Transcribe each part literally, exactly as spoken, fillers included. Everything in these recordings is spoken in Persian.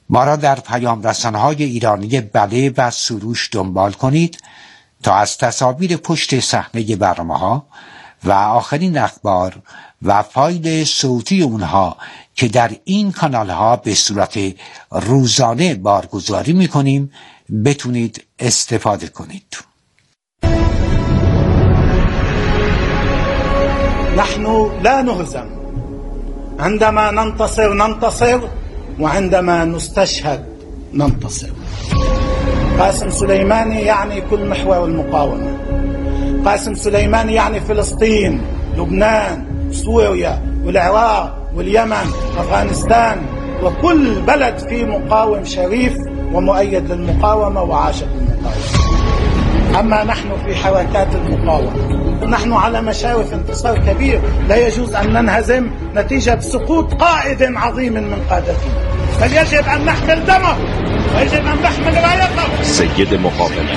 ما را در پیام رسانهای ایرانی بله و سروش دنبال کنید تا از تصاویر پشت صحنه برنامه‌ها و آخرین اخبار و فایل صوتی اونها که در این کانالها به صورت روزانه بارگذاری میکنیم بتونید استفاده کنید. نحن لا نهزم عندما ننتصر ننتصر وعندما نستشهد ننتصر. قاسم سليماني يعني كل محور المقاومة. قاسم سليماني يعني فلسطين، لبنان، سوريا والعراق واليمن، أفغانستان، وكل بلد فيه مقاوم شريف ومؤيد للمقاومة وعاشق المقاومة. أما نحن في حركات المقاومة نحن على مشارف انتصار كبير، لا يجوز أن ننهزم نتيجة سقوط قائد عظيم من قادتنا، بل يجب أن نحمل دمه ويجب أن نحمل رايته. سيد مقاومة.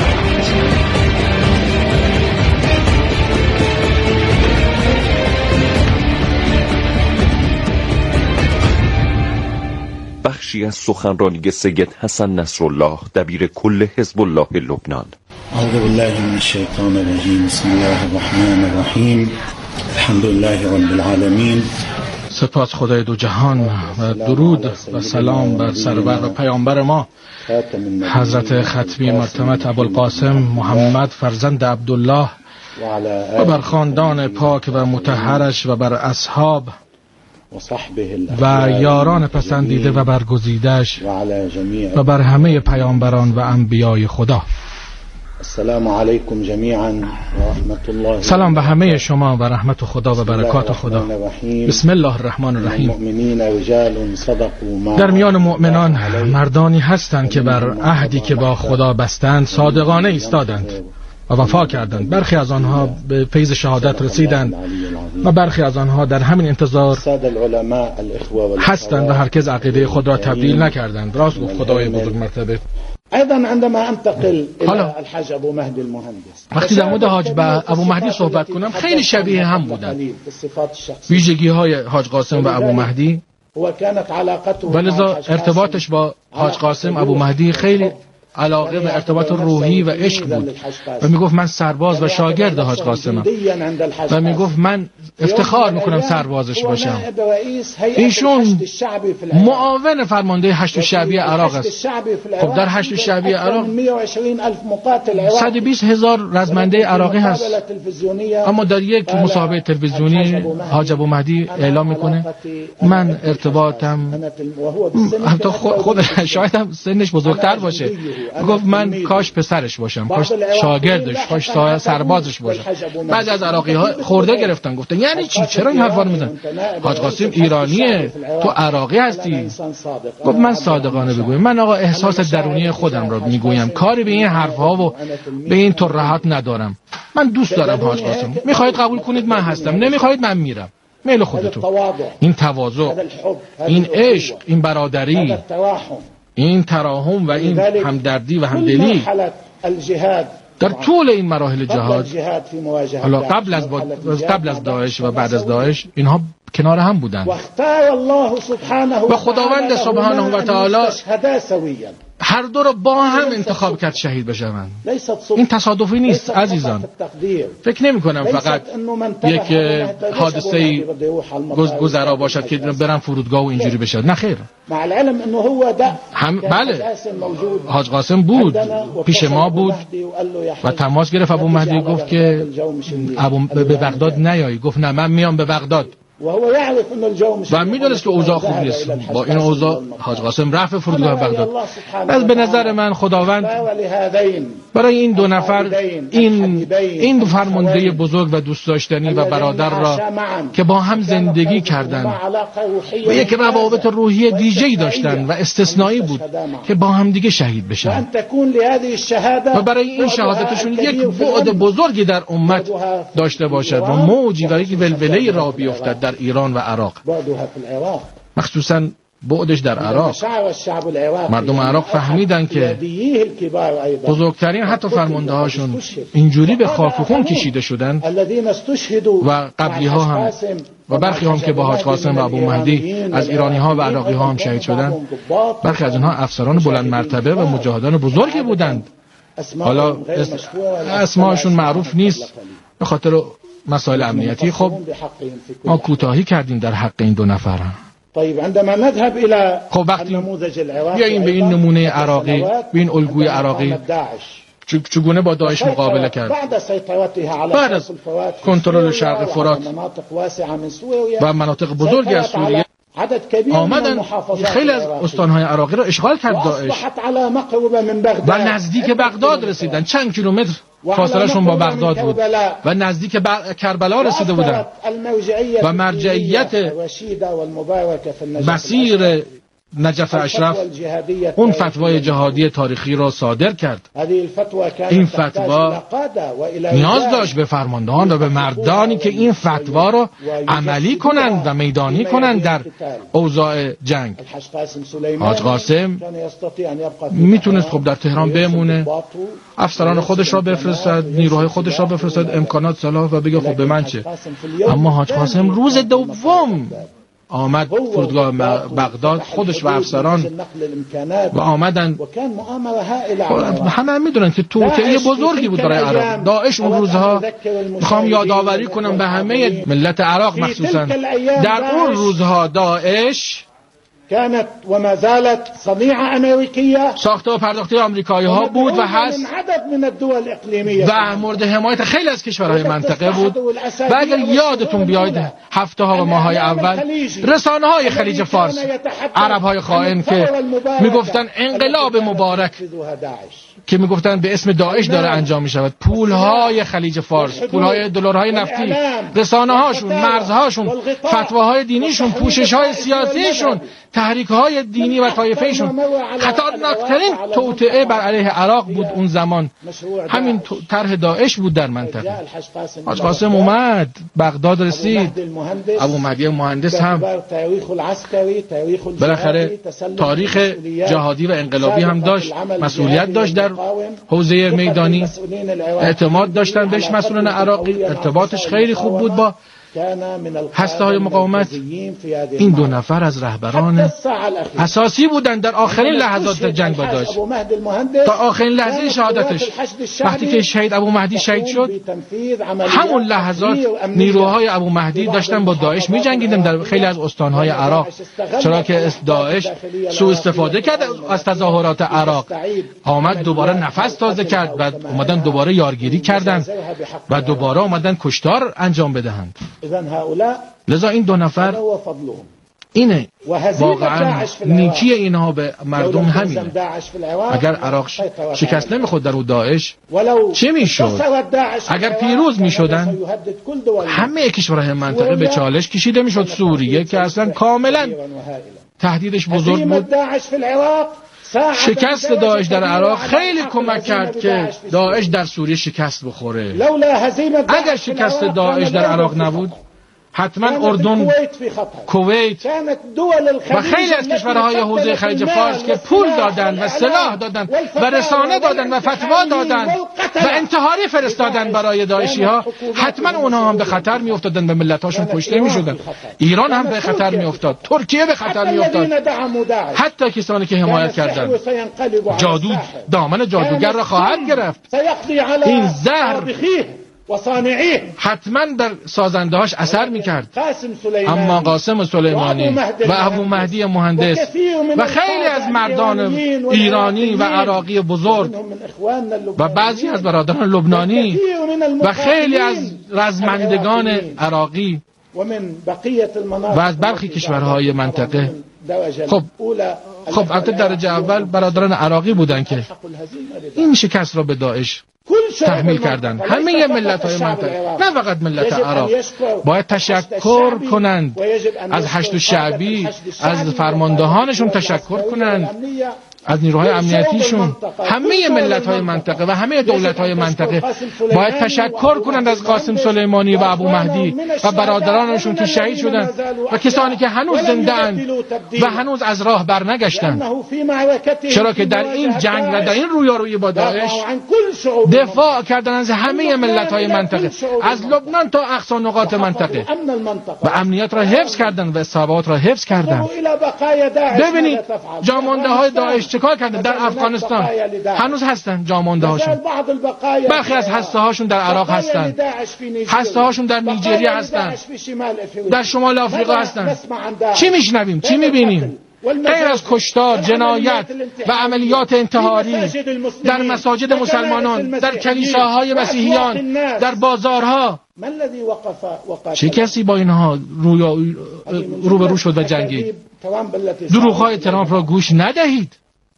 بخشی از سخنرانی سید حسن نصرالله دبیر کل حزب الله لبنان. اعوذ بالله من الشیطان الرجیم. بسم الله الرحمن الرحیم. الحمد لله رب العالمین. سپاس خدای دو جهان و درود و سلام بر سرور و پیامبر ما حضرت ختمی مرتمت ابوالقاسم محمد فرزند عبدالله و بر خاندان پاک و مطهرش و بر اصحاب و یاران پسندیده و برگزیدش و بر همه پیامبران و انبیای خدا. السلام علیکم جمیعا و رحمت الله. سلام به همه شما و رحمت خدا و برکات خدا. بسم الله الرحمن الرحیم. در میان مؤمنان مردانی هستند که بر عهدی که با خدا بستند صادقانه ایستادند و وفا کردند. برخی از آنها به فیض شهادت رسیدند و برخی از آنها در همین انتظار هستند و هرگز عقیده خود را تبدیل نکردند. راست گفت خدای بزرگ مرتبه. ايضا عندما انتقل الى الحاج ابو مهدی المهندس، وقتی در مورد حاج ابو مهدی صحبت کنم خیلی شبیه هم بودند ویژگی های حاج قاسم و ابو مهدی، ولذا ارتباطش با حاج قاسم ابو مهدی خیلی علاقه به ارتباط روحی و عشق بود و میگفت من سرباز و شاگرد حاج قاسمم و میگفت من افتخار میکنم سربازش باشم. ایشون معاون فرمانده هشت شعبی عراق است. خب در هشت شعبی عراق صد و بیست هزار رزمنده عراقی هست، اما در یک مصاحبه تلویزیونی حاج ابو مهدی اعلام میکنه من ارتباطم، حتی خود شاید هم سنش بزرگتر باشه، گفت من کاش پسرش باشم، کاش شاگردش، کاش سربازش باشم. بعضی از عراقی ها خورده گرفتن، گفتن یعنی چی، چرا این حرفا رو میزنی؟ حاج قاسم ایرانیه، تو عراقی هستی. گفت من صادقانه بگویم، من آقا احساس درونی خودم رو میگویم، کاری به این حرفها و به این ترهات ندارم. من دوست دارم حاج قاسم، میخواهید قبول کنید من هستم، نمیخواهید من میرم، میل خودتون. این تواضع، این عشق، این برادری، این تراحم و این همدردی و همدلی در طول این مراحل جهاد، حالا قبل از قبل از داعش و بعد از داعش، اینها کنار هم بودند و خداوند سبحانه و تعالی هر دو رو با هم انتخاب کرد شهید بشوند. این تصادفی نیست عزیزان. فکر نمی کنم فقط یک حادثه گذرا باشد که برن فرودگاه و اینجوری بشد. نه خیر. هم بله، حاج قاسم بود، پیش ما بود و تماس گرفت ابو مهدی، گفت که ابو به بغداد نیایی. گفت نه من میام به بغداد و میدونست که اوضاع خوب نیست. با این اوضاع حاج قاسم رفت فرودگاه بغداد. از به نظر من خداوند برای این دو نفر این این دو فرمانده بزرگ و دوست داشتنی و برادر را که با هم زندگی کردند و یک روابط روحی دیگه‌ای داشتند و استثنایی بود که با هم دیگه شهید بشن و برای این شهادتشون یک بعد بزرگی در امت داشته باشد و موجی و یک ولوله‌ای را بیفتد در ایران و عراق، مخصوصا بعدش در عراق. مردم عراق فهمیدن که بزرگترین حتی فرمانده هاشون اینجوری به خاک و خون کشیده شدن و قبلی ها هم و برخی هم که با حاج قاسم و ابو مهدی از ایرانی ها و عراقی ها هم شهید شدند، برخی از اونها افسران بلند مرتبه و مجاهدان بزرگی بودند. حالا اسماشون معروف نیست به خاطر مسائل امنیتی. خب ما کوتاهی کردیم در حق این دو نفر. خب وقتی بیاییم به این نمونه عراقی، به این الگوی عراقی چگونه با داعش مقابله کرد. بعد از کنترل شرق فرات و مناطق بزرگی از سوریه آمدن خیلی از استانهای عراقی را اشغال کرد داعش و نزدیک بغداد رسیدن. چند کیلومتر فاصله شون با بغداد بود و نزدیک بر... کربلا رسیده بودن و مرجعیت مسیر نجف اشرف اون فتوای جهادی تاریخی را صادر کرد. این فتوا نیاز داشت به فرماندهان و به مردانی که این فتوا را عملی کنند و میدانی کنند در اوضاع جنگ. حاج قاسم میتونست خب در تهران بمونه، افسران خودش را بفرستد، نیروهای خودش را بفرستد، امکانات صلاح و بگه خب به من چه. اما حاج قاسم روز دوم آمد فرودگاه بغداد خودش و افسران و آمدن. همه میدونن که توطئه بزرگی بود برای عراق. داعش اون روزها، میخوام یادآوری کنم به همه ملت عراق مخصوصا، در اون روزها داعش كانت وما زالت صنيعة أمريكية، ساخته و پرداخته آمریکایی ها بود و هست و مورد حمایت خیلی از کشورهای منطقه بود. و اگر یادتون بیاید هفته ها و ماه های اول رسانه های خلیج فارس، عرب های خائن که میگفتن انقلاب مبارک که میگفتن به اسم داعش داره انجام میشود، پول های خلیج فارس، پول های دلارهای نفتی، رسانه هاشون، مرزهاشون، فتواهای دینیشون، پوشش های سیاسیشون، تحریک های دینی و طایفه‌شون، خطرناکترین توطئه بر علیه عراق بود اون زمان. همین طرح داعش بود در منطقه. حاج قاسم اومد، بغداد رسید، ابو مهدی مهندس هم بالاخره تاریخ جهادی و انقلابی هم داشت، مسئولیت داشت در حوزه میدانی، اعتماد داشتن بهش مسئولان عراقی، ارتباطش خیلی خوب بود با هسته های مقاومت. این دو نفر از رهبران اساسی بودند در آخرین لحظات جنگ با داعش، تا آخرین لحظه شهادتش. وقتی که شهید ابو مهدی شهید شد، همون لحظات نیروهای ابو مهدی داشتن با داعش می جنگیدن در خیلی از استانهای عراق، چرا که داعش سوء استفاده کرد از تظاهرات عراق، آمد دوباره نفس تازه کرد و اومدن دوباره یارگیری کردن و دوباره اومدن کشتار انجام بدهند. لذا این دو نفر اینه واقعا نیکی اینها به مردم همینه. اگر عراق شکست نمیخورد در او داعش چه میشد؟ اگر پیروز میشدن همه کشورهای منطقه به چالش کشیده میشد. سوریه که اصلا کاملا تهدیدش بزرگ بود. شکست داعش در عراق خیلی کمک کرد که داعش در سوریه شکست بخوره. اگر شکست داعش در عراق نبود، حتما اردن، کویت و خیلی از کشورهای حوزه خلیج فارس که پول دادن و سلاح دادن و رسانه دادن و فتوا دادن و انتحاری فرستادن برای داعشی ها، حتما اونها هم به خطر می افتادن، به ملتاشون کشته می شدن. ایران هم به خطر می افتاد، ترکیه به خطر می افتاد، حتی کسانی که حمایت کردند. جادو دامن جادوگر را خواهد گرفت. این زهر حتما در سازندهاش اثر میکرد. اما قاسم سلیمانی و ابو مهدی مهندس و خیلی از مردان ایرانی و عراقی بزرگ و بعضی از برادران لبنانی و خیلی از رزمندگان عراقی و از برخی کشورهای منطقه، خب خب البته درجه اول برادران عراقی بودن که این شکست را به داعش تحمیل کردند. همه ملت‌های منطقه، نه فقط ملت عراق، باید تشکر کنند از حشد شعبی، از فرماندهانشون تشکر کنند، از نیروهای امنیتیشون، همه ملت‌های منطقه و همه دولت‌های منطقه باید تشکر کنند از قاسم سلیمانی و ابو مهدی و برادرانشون که شهید شدند و کسانی که هنوز زنده اند و هنوز از راه برنگشتند، چرا که در این جنگ و در این رویارویی با داعش دفاع کردن از همه ملت‌های منطقه، از لبنان تا اقصی نقاط منطقه، و امنیت را حفظ کردن و ثبات را حفظ کردن. ببینید جامانده های داعش چیکار کردن در افغانستان، هنوز هستن جامانده هاشون، برخی از هسته هاشون در عراق هستن، هسته هاشون در نیجریه هستن، در شمال آفریقا هستن. چی میشنویم، چی میبینیم؟ غیر از کشتار، جنایت و عملیات انتحاری در مساجد مسلمانان، در کلیساهای مسیحیان، در بازارها. چه کسی با اینها روی روبرو شد و جنگید؟ دروغ‌های ترامپ را گوش ندهید.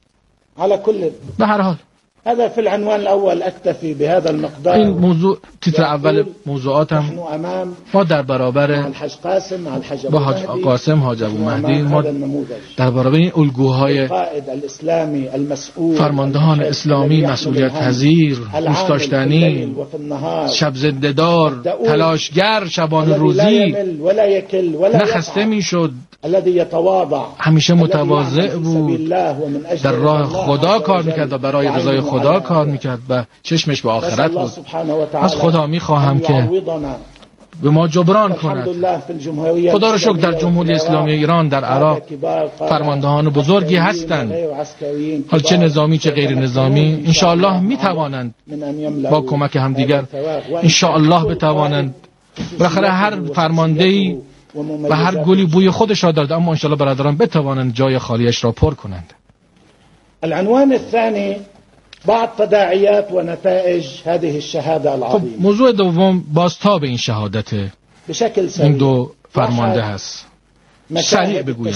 به هر حال هذا في العنوان الأول أكتفي بهذا المقدار. این موضوع تیتر اول موضوعاتم. ما در برابر با حاج قاسم، حاج ابو مهدی، ما در برابر این الگوهای فرماندهان اسلامی مسئولیت پذیر، دوست داشتنی، شب زنده‌دار، تلاشگر، شبانه روزی، نخسته میشد، همیشه متواضع بود، در راه خدا کار میکرد و برای رضای خدا کار میکرد و چشمش به آخرت بود. از خدا میخواهم که به ما جبران کند. خدا را شکر در جمهوری اسلامی ایران، در عراق فرماندهان بزرگی هستند، حال چه نظامی چه غیر نظامی. انشاءالله میتوانند با کمک همدیگر، انشاءالله بتوانند. بالاخره هر فرماندهی و هر گلی بوی خودش را دارد، اما انشاءالله برادران بتوانند جای خالیش را پر کنند. العنوان الثاني بعض تداعيات ونتائج هذه الشهادة العظيمة. خب موضوع دوم بازتاب این شهادت این دو فرمانده هست. سریع بگویم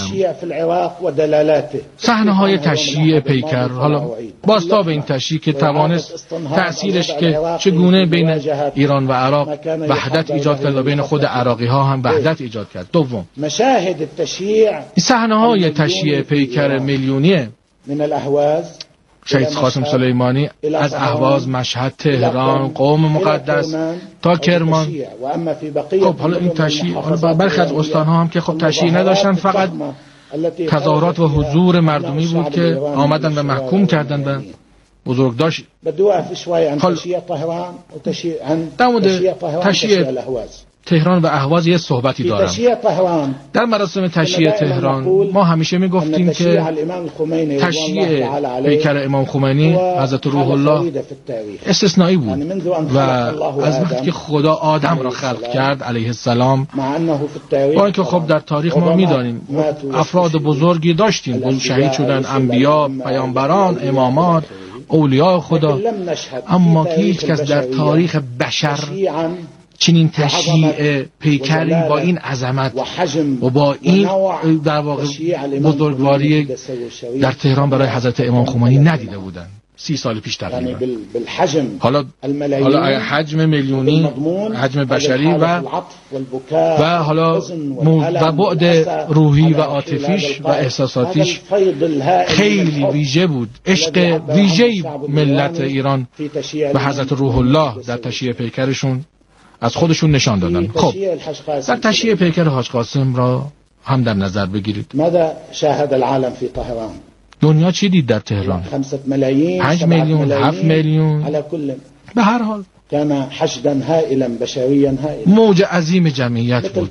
صحنه‌های تشییع پیکر، حالا بازتاب این تشییع که توانست تأثیرش که چگونه بین ایران و عراق وحدت ایجاد کرد و بین خود عراقی ها هم وحدت ایجاد کرد. دوم مشاهد التشییع، صحنه‌های تشییع پیکر میلیونی من الاهواز، شهید قاسم سلیمانی از اهواز، مشهد، تهران، قم مقدس تا کرمان. خب حالا این تشییع، حالا برخی از استان‌ها هم که خب تشییع نداشتن، فقط تظاهرات و حضور مردمی بود که آمدن و محکوم کردن و بزرگ داشت. حالا در مورد تشییع تهران و اهواز یه صحبتی دارم. در مراسم تشییع تهران ما همیشه میگفتیم که تشییع پیکر امام خمینی حضرت روح الله استثنایی بود و از وقتی که خدا آدم را خلق کرد علیه السلام، با اینکه خب در تاریخ ما میدانیم افراد بزرگی داشتیم، شهید شدن انبیا، پیامبران، امامات، اولیاء خدا، اما که هیچ کس در تاریخ بشر چنین تشییع پیکری با این عظمت و با این در واقع بزرگواری در تهران برای حضرت امام خمینی ندیده بودند. سی سال پیش تقریبا. حالا حالا حجم میلیونی، حجم بشری و و حالا و بعد روحی و عاطفیش و احساساتیش خیلی ویژه بود. عشق ویژه‌ای ملت ایران به حضرت روح الله در تشییع پیکرشون از خودشون نشان دادن. خب در تشییع پیکر حاج قاسم را هم در نظر بگیرید. ماذا شاهد العالم في طهران؟ دنیا چی دید در تهران؟ پنج میلیون، هفت میلیون. به هر حال كان حشدا هائلا بشريا هائلا، موج عظیم جمعیت بود.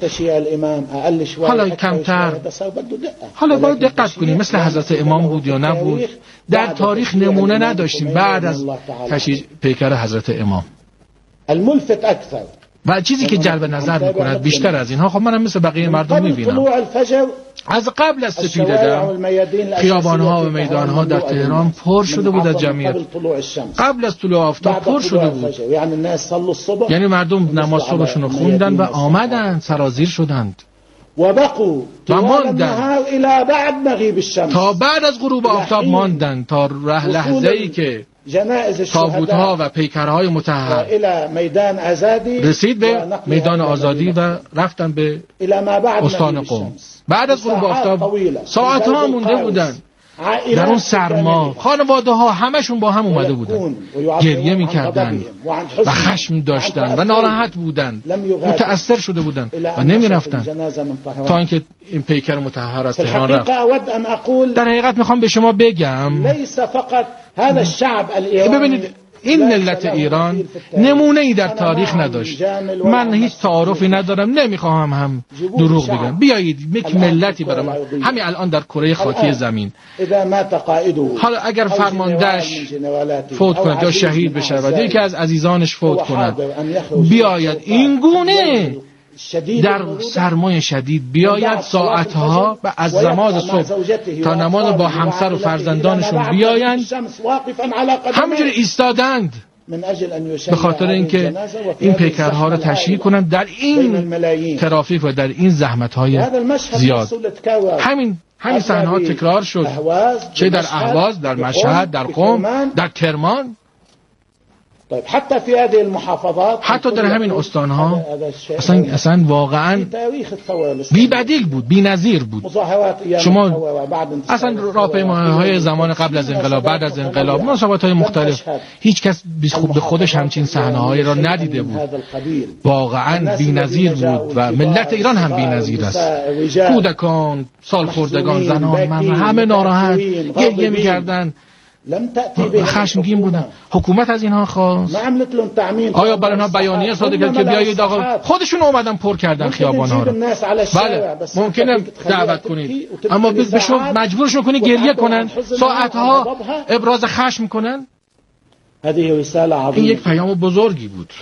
حالا کمتر، حالا باید دقت کنیم مثل حضرت امام بود یا نبود. در تاریخ نمونه نداشتیم بعد از تشییع پیکر حضرت امام. الملفت اكثر و چیزی که جلب نظر میکند بیشتر از اینها، خب منم مثل بقیه مردم میبینم، از قبل از سپیده‌دم خیابان‌ها و میدان‌ها در تهران پر شده بود از جمعیت. قبل از طلوع آفتاب پر شده بود، یعنی مردم نماز صبحشون رو خوندن و آمدن، سرازیر شدند و بقوا و ماندن تا بعد از غروب آفتاب ماندن، تا لحظه‌ای که تابوت‌ها و پیکرهای مطهر رسید به میدان آزادی و رفتن به استان قم. بعد از غروب آفتاب ساعت‌ها مونده بودن در اون سرما خانواده ها همشون با هم اومده بودن، گریه میکردن و خشم داشتن و ناراحت بودن، متأثر شده بودن و نمیرفتن تا اینکه این پیکر مطهر از تهران رفت. در حقیقت میخوام به شما بگم ببینید این ملت ایران نمونه ای در تاریخ نداشت. من هیچ تعارفی ندارم، نمیخوام هم دروغ بگم. بیایید یک ملتی برای من همین الان در کره خاکی زمین، حالا اگر فرماندهش فوت کند یا شهید بشه و یکی از عزیزانش فوت کند، بیاید این گونه در سرمای شدید بیاید ساعتها و از نماز صبح تا نماز با همسر و فرزندانشون بیایند همینجوری ایستادند به خاطر اینکه این پیکرها را تشییع کنند در این ترافیک و در این زحمت‌های زیاد. همین همین صحنه‌ها تکرار شد، چه در اهواز، در مشهد، در قم، در کرمان، حتی فی هذه المحافظات، حتی در همین استانها اصلا اصلا واقعا بی بدیل بود، بی نظیر بود. شما اصلا راهپیمایی‌های زمان قبل از انقلاب، بعد از انقلاب، مناسبت‌های مختلف، هیچ کس به خودش همچین صحنه‌هایی را ندیده بود. واقعا بی نظیر بود و ملت ایران هم بی نظیر است. کودکان، سالخوردگان، زنان، مرد همه ناراحت گریه می‌کردند، خشمگین بودن. حکومت از اینها خواست آیا برای اینها بیانیه صادر کرد که بیایید آقا، خودشون اومدن پر کردن خیابان‌ها رو. بله ممکنه دعوت کنید اما به شما مجبورشون کنید گریه کنن، ساعتها ابراز خشم کنن. این یک پیام بزرگی بود،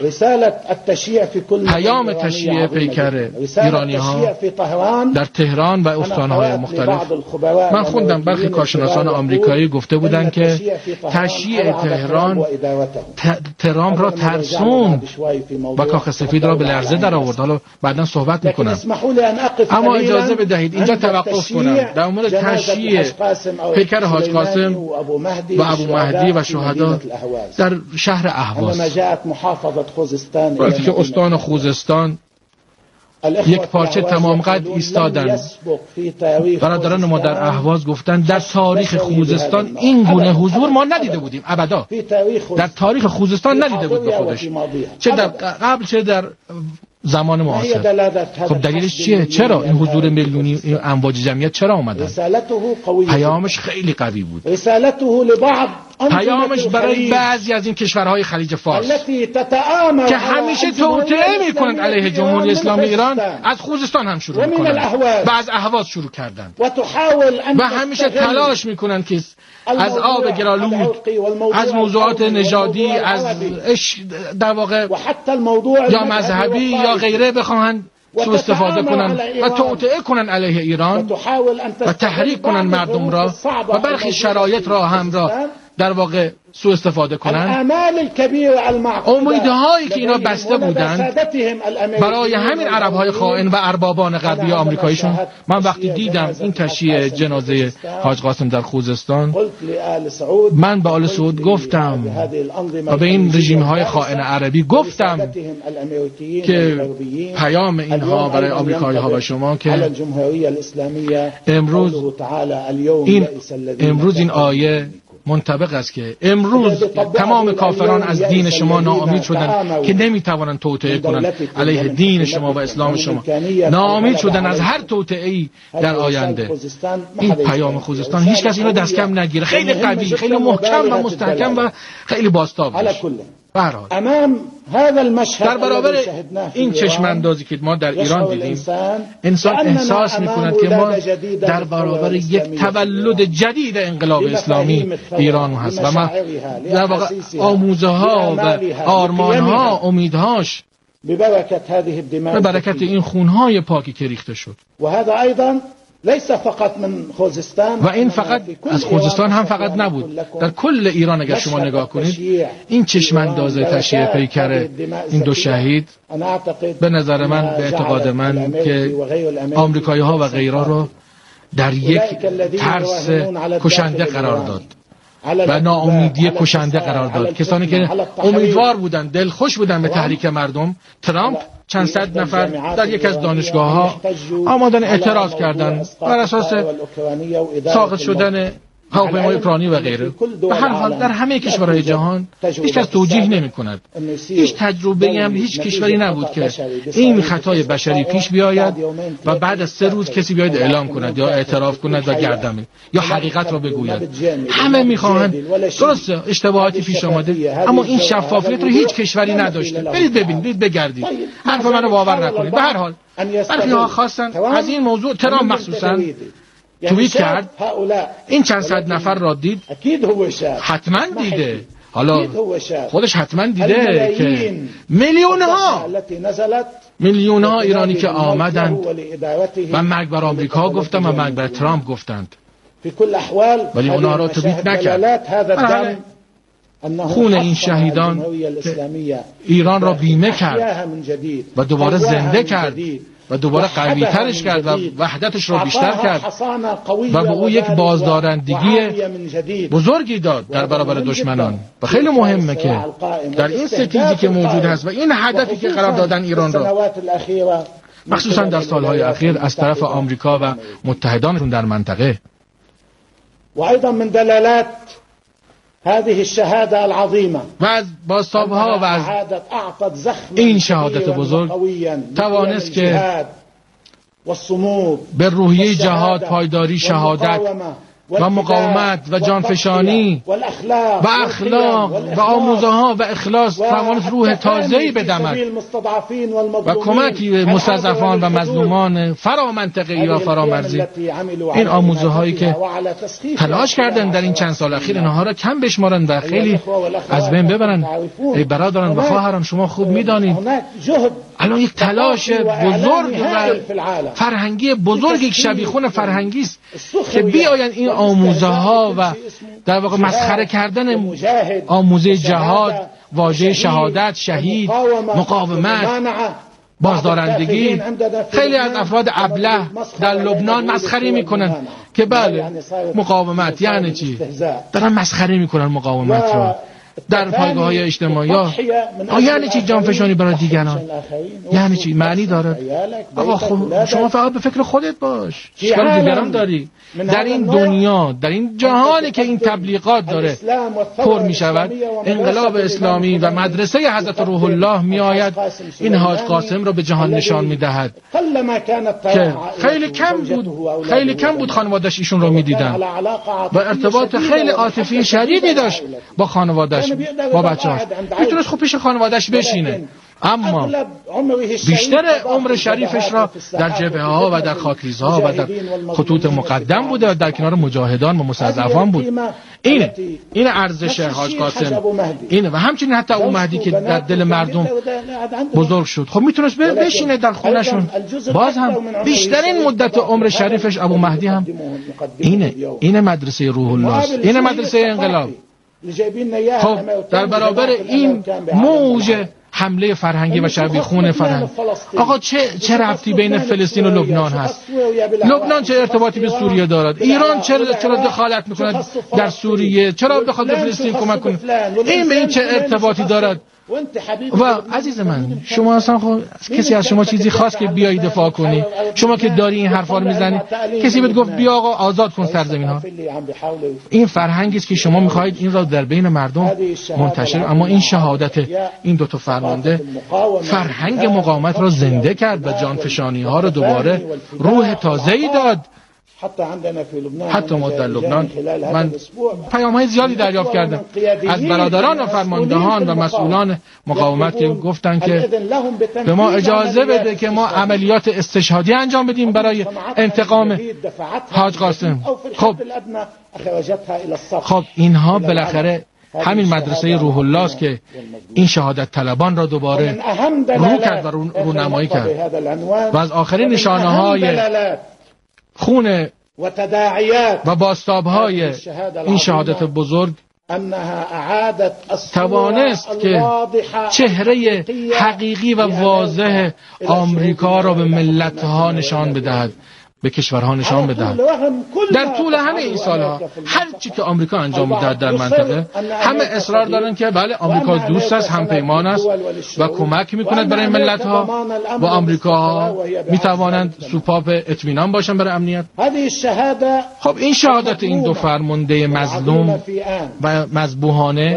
پیام تشییع پیکر ایرانی ها در تهران و استانهای مختلف. من خوندم برخی کارشناسان آمریکایی گفته بودند که تشییع تهران ترامپ را ترسوند و کاخ سفید را به لرزه در آورد. حالا بعدا صحبت میکنم، اما اجازه بدهید اینجا توقف کنم در مورد تشییع پیکر حاج قاسم و ابو مهدی و شهدا در شهر اهواز. وقتی که استان خوزستان یک پارچه تمام قد ایستادن، برادران ما در اهواز گفتن در تاریخ خوزستان این گونه حضور ما ندیده بودیم، ابدا در تاریخ خوزستان ندیده بود به خودش، چه در قبل چه در زمان معاصر. خب دلیلش چیه؟ چرا این حضور میلیونی، این امواج جمعیت چرا اومدن؟ پیامش خیلی قوی بود. پیامش برای بعضی از این کشورهای خلیج فارس که همیشه توطئه میکنند علیه جمهوری اسلامی ایران، از خوزستان هم شروع میکنند و از اهواز شروع کردند و همیشه تلاش میکنند که از آب گرالود، از موضوعات نژادی، از در واقع یا مذهبی یا غیره بخواهند سوء استفاده کنن و توطئه کنن علیه ایران و تحریک کنن مردم را و برخی شرایط را هم را در واقع سوء استفاده کنن. امیدهایی که اینا بسته بودند برای همین عربهای خائن و اربابان غربی آمریکاییشون. من وقتی دیدم این تشییع جنازه حاج قاسم در خوزستان، من به آل سعود گفتم و به این رژیم های خائن عربی گفتم که پیام اینها برای آمریکایی ها و شما که امروز این امروز این آیه منطبق است که امروز تمام کافران از دین شما ناامید شدند که نمیتوانند توطئه کنند علیه دین شما و اسلام شما، ناامید شدند از هر توطئه‌ای در آینده. این پیام خوزستان هیچ کس اینو دست کم نگیره، خیلی قوی، خیلی محکم و مستحکم و خیلی بازتاب. برحال در برابر این چشم اندازی که ما در ایران دیدیم، انسان احساس می‌کند که ما در برابر یک تولد جدید انقلاب اسلامی ایران هست و ما در واقع آموزه‌ها و آرمان‌ها، امیدهاش به برکت این خون‌های پاکی که ریخته شد. ليس فقط من خوزستان، و این فقط از خوزستان هم فقط نبود، در کل ایران اگر شما نگاه کنید این چشم انداز تشییع پیکر این دو شهید به نظر من، به اعتقاد من، که آمریکایی ها و غیره رو در یک ترس کشنده قرار داد و ناامیدی کشنده قرار داد. کسانی که امیدوار بودن، دلخوش بودن به تحریک مردم، ترامپ چند صد نفر در یک از دانشگاه ها آمدن اعتراض کردند بر اساس ساقط شدن هواپیمای اوکراینی و غیره. به هر حال در همه کشورهای جهان هیچ کس توجیه نمی‌کند. هیچ تجربه‌ای هم هیچ کشوری نبود که این خطای بشری پیش بیاید و بعد از سه روز کسی بیاید اعلام کند یا اعتراف کند و گردن یا حقیقت را بگوید. همه می‌خواهند، درسته اشتباهاتی پیش آمده، اما این شفافیت رو هیچ کشوری نداشته. برید ببینید، برید بگردید. حرف منو باور نکنید. به هر حال برخی‌ها خواستن از این موضوع، ترامپ مخصوصاً توییت کرد، این چند صد نفر را دید، حتما دیده، حالا خودش حتما دیده که میلیون ها میلیون ها ایرانی که آمدند و مرگ بر آمریکا گفتند و مرگ بر ترامپ گفتند، ولی اونها را توییت نکرد. خون این شهیدان ایران را بیمه کرد و دوباره زنده کرد و دوباره قوی ترش کرد و وحدتش رو بیشتر کرد و به او یک بازدارندگی بزرگی داد در برابر دشمنان. و خیلی مهمه که در این ستیزی که موجود هست و این هدفی که قرار دادن ایران را، مخصوصا در سالهای اخیر از طرف آمریکا و متحدانشون در منطقه، و ایضا من دلالات هذه الشهاده العظيمه و از بازتاب‌ها و از این شهادت بزرگ توانست که به روحیه جهاد، پایداری، شهادت و مقاومت و جانفشانی و اخلاق و آموزه ها و اخلاص توانست روح تازه‌ای بدمد و کمکی به مستضعفان و مظلومان فرامنطقه‌ای و فرامرزی. این آموزه هایی که تلاش کردن در این چند سال اخیر اینها را کم بشمارن و خیلی از بین ببرن. ای برادران و خواهران، شما خوب میدانید الان یک تلاش بزرگ و فرهنگی بزرگ، یک شبیخون فرهنگی است که بیاین این آموزه ها و در واقع مسخره کردن آموزه جهاد، واژه شهادت، شهید، مقاومت، بازدارندگی. خیلی از افراد ابله در لبنان مسخره میکنن که بله مقاومت یعنی چی، دارن مسخره میکنن مقاومت را در پایگاه‌های اجتماعی. یعنی چی جانفشانی برای دیگران؟ یعنی چی؟ معنی داره؟ آقا خب شما فقط به فکر خودت باش، چیکار دیگران داری؟ در این دنیا، در این جهانی که این تبلیغات داره پر می شود، انقلاب اسلامی و مدرسه حضرت روح الله می آید این حاج قاسم رو به جهان نشان می دهد که خیلی کم بود خیلی کم بود خانواده‌اش ایشون رو می دیدن و ارتباط خیلی عاطفی شدیدی داشت با خانواده‌اش، با بچه‌هاش. میتونست خب پیش خانواده‌اش بشینه، اما بیشتر عمر شریفش را در جبهه‌ها و در خاکریزها و در خطوط مقدم بوده و در کنار مجاهدان و مستضعفان بود. اینه این ارزش حاج قاسم اینه. و همچنین حتی ابو مهدی که در دل مردم بزرگ شد، خب میتونست بشینه در خونهشون. باز هم بیشترین مدت عمر شریفش ابو مهدی هم اینه اینه مدرسه روح الله است، اینه مدرسه انقلاب. خب در برابر این موج حمله فرهنگی و شبیخون فرهنگ، آقا چه چه ربطی بین فلسطین و لبنان هست؟ لبنان چه ارتباطی به سوریه دارد؟ ایران چرا چرا دخالت میکند در سوریه؟ چرا بخواد به فلسطین کمک کنه؟ این به این چه ارتباطی دارد؟ و عزیز من، شما اصلا خب کسی از شما چیزی خواست که بیایی دفاع کنی؟ شما که داری این حرفا رو میزنی، کسی بهت گفت بیا آقا آزاد کن سرزمین ها؟ این فرهنگی است که شما میخواهید این را در بین مردم منتشر. اما این شهادت این دو تا فرمانده فرهنگ مقاومت را زنده کرد و جانفشانی ها را دوباره روح تازه‌ای داد. حتی ما در لبنان من پیام های زیادی دریافت کردم از برادران و فرماندهان و مسئولان مقاومت که گفتن که به ما اجازه بده که ما عملیات استشهادی انجام بدیم برای انتقام حاج قاسم. خب خب اینها بالاخره همین مدرسه روح الله است که این شهادت طلبان را دوباره رو کرد و رونمایی کرد. و از آخرین نشانه های خون و بازتاب‌های این شهادت بزرگ توانست که چهره حقیقی و واضح آمریکا را به ملت‌ها نشان بدهد. به کشورها نشان بدهد. در طول همه این سالها هر چی که آمریکا انجام میدهد در منطقه، همه اصرار دارن که بله آمریکا دوست است، همپیمان است و کمک میکند برای ملت ها و آمریکا ها میتوانند سوپاپ اطمینان باشن برای امنیت. خب این شهادت این دو فرمانده مظلوم و مذبوحانه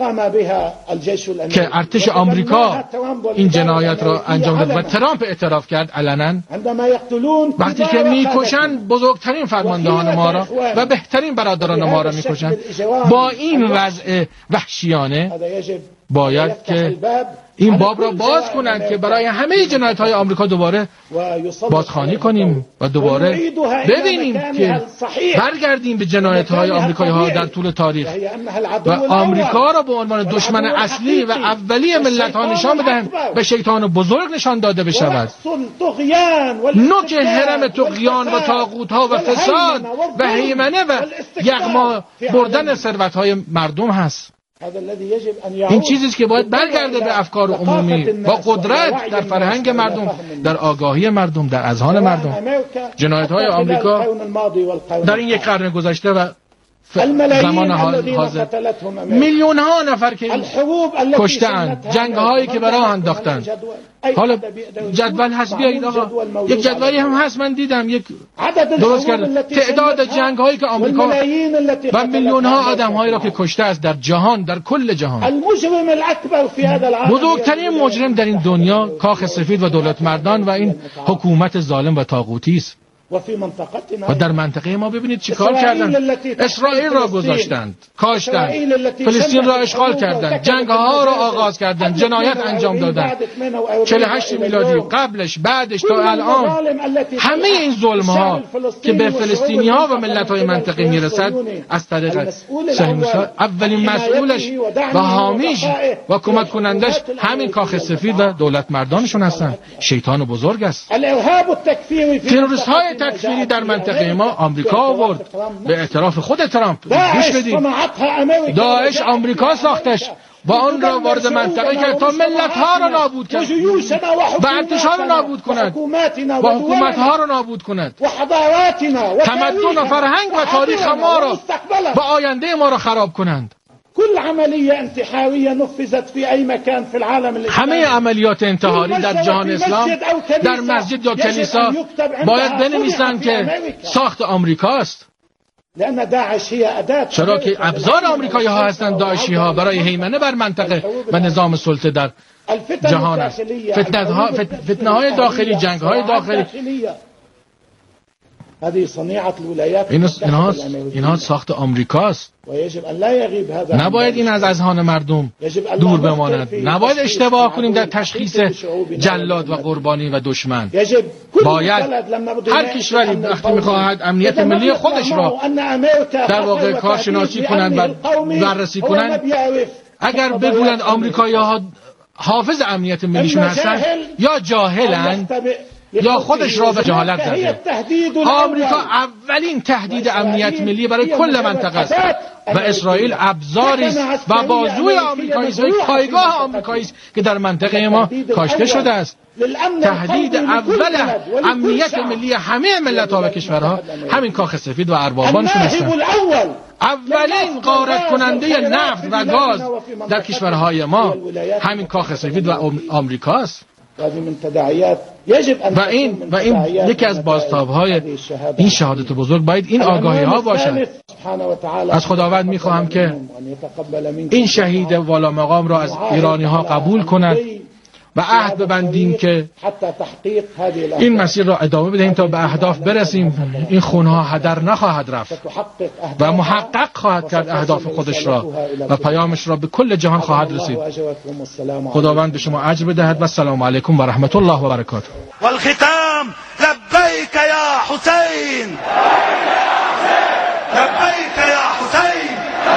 که ارتش آمریکا این جنایت را انجام داد و ترامپ اعتراف کرد علنا، وقتی که میکشن بزرگترین فرماندهان ما را و بهترین برادران ما را میکشن، با این وضع وحشیانه باید که این باب را باز کنند که برای همه جنایت‌های آمریکا دوباره بازخوانی کنیم و دوباره ببینیم که برگردیم به جنایت‌های آمریکایی‌ها در طول تاریخ و آمریکا را به عنوان دشمن اصلی و اولی ملت‌ها نشان بدهیم و شیطان بزرگ نشان داده بشود. نوک حرم طغیان و طاغوت‌ها و فساد و هیمنه و یغما بردن ثروت‌های مردم هست. این چیزی است که باید برگرده به افکار عمومی با قدرت در فرهنگ مردم، در آگاهی مردم، در اذهان مردم. جنایت‌های آمریکا در این یک قرن گذشته و زمان حاضر میلیون ها نفر که کشته‌اند، جنگ هایی که برای انداختند. حالا جدول هست، بیایید آقا یک جدولی هم هست، من دیدم یک درست کرده تعداد جنگ هایی که آمریکا و میلیون ها آدم هایی را که کشته است در جهان، در کل جهان. بزرگترین مجرم در این دنیا کاخ سفید و دولت مردان و این حکومت ظالم و طاغوتی است. و در منطقه ما ببینید چی کار کردند. اسرائیل را گذاشتند، کاشتند، فلسطین را اشغال کردند، جنگ ها را آغاز کردند، جنایت انجام دادند. چهل و هشت میلادی، قبلش، بعدش تا الان همه این ظلم ها که به فلسطینی ها و ملت های منطقه میرسد از طریق صهیونیست‌ها، اولین مسئولش و حامیش و کمک کنندش همین کاخ سفید و دولت مردانشون هستند. شیطان بزرگ است. تروریست های تکفیری در منطقه ما آمریکا آورد به اعتراف خود ترامپ. گوش بدید، داعش آمریکا ساختش و آن را وارد منطقه کرد تا ملت ها را نابود کند و ارتش ها را نابود کند و حکومت ها را نابود کند، تمدن و فرهنگ و تاریخ ما را و آینده ما را خراب کنند. همه عملیات انتحاری در جهان اسلام در مسجد یا کلیسا باید بنویسند که ساخت آمریکاست، چرا که ابزار آمریکایی ها هستند داعشی ها برای هیمنه بر منطقه و نظام سلطه در جهان است. فتنه های داخلی، جنگ های داخلی، اینها اینها ساخت آمریکاست. نباید این از اذهان مردم دور بماند. نباید اشتباه کنیم در تشخیص جلاد و قربانی و دشمن. باید هر کشوری وقتی میخواهد امنیت ملی خودش را در واقع کارشناسی کنند و بررسی کنند، اگر بگویند آمریکایی ها حافظ امنیت ملیشون هستند یا جاهلند یا خودش را به جهالت درده. آمریکا اولین تهدید امنیت ملی برای کل منطقه است و اسرائیل ابزاری است و بازوی آمریکایی است و پایگاه آمریکایی است که در منطقه ما کاشته شده است. تهدید اول امنیت ملی همه ملت‌ها و کشورها همین کاخ سفید و اربابانشون هستند. اولین غارت کننده نفت و گاز در کشورهای ما همین کاخ سفید و آمریکاست. و این و این یکی از بازتاب‌های این شهادت بزرگ باید این آگاهی ها باشد. از خداوند میخواهم که این شهید والا مقام را از ایرانی ها قبول کند و عهد ببندیم که این مسیر را ادامه بدهیم تا به اهداف برسیم. این خونها هدر نخواهد رفت و محقق خواهد کرد اهداف خودش را و پیامش را به کل جهان خواهد رسید. خداوند به شما اجر بدهد و السلام علیکم و رحمت الله و برکاته. والختام لبیک یا حسین، لبیک یا حسین.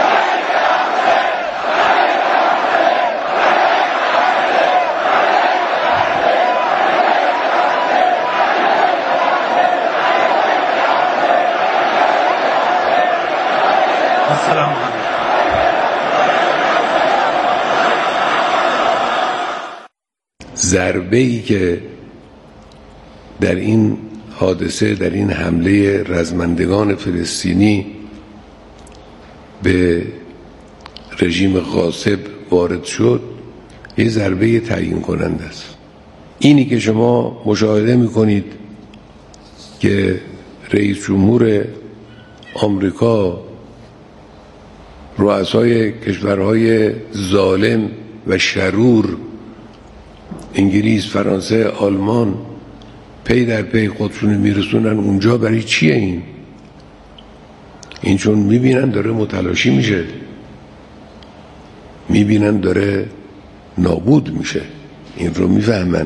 السلام علیکم. ضربه‌ای که در این حادثه، در این حمله رزمندگان فلسطینی به رژیم غاصب وارد شد یه ضربه تعیین کننده است. اینی که شما مشاهده میکنید که رئیس جمهور آمریکا، رؤسای کشورهای ظالم و شرور انگلیس، فرانسه، آلمان پی در پی خودشون میرسونن اونجا، برای چیه این؟ این چون میبینن داره متلاشی میشه، میبینن داره نابود میشه، این رو میفهمن،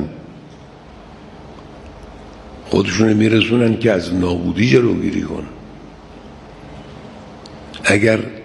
خودشون میرسونن که از نابودی جلوگیری کن. اگر